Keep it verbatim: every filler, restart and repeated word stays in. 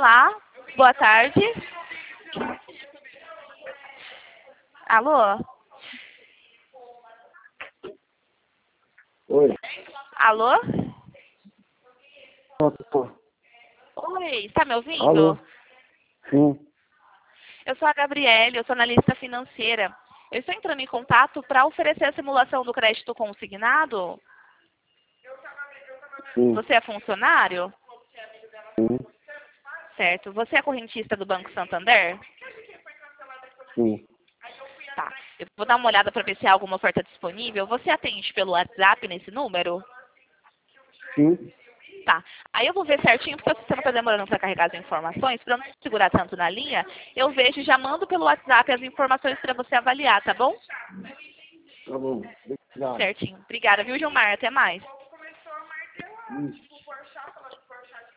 Olá, boa tarde. Alô? Oi. Alô? Tô. Oi, está me ouvindo? Alô? Sim. Eu sou a Gabriele, eu sou analista financeira. Eu estou entrando em contato para oferecer a simulação do crédito consignado. Sim. Você é funcionário? Sim. Certo. Você é correntista do Banco Santander? Sim. Tá. Eu vou dar uma olhada para ver se há alguma oferta disponível. Você atende pelo WhatsApp nesse número? Sim. Tá. Aí eu vou ver certinho, porque o sistema está demorando para carregar as informações. Para não segurar tanto na linha, eu vejo e já mando pelo WhatsApp as informações para você avaliar, tá bom? Tá bom. Obrigado. Certinho. Obrigada, viu, Gilmar? Até mais. Isso.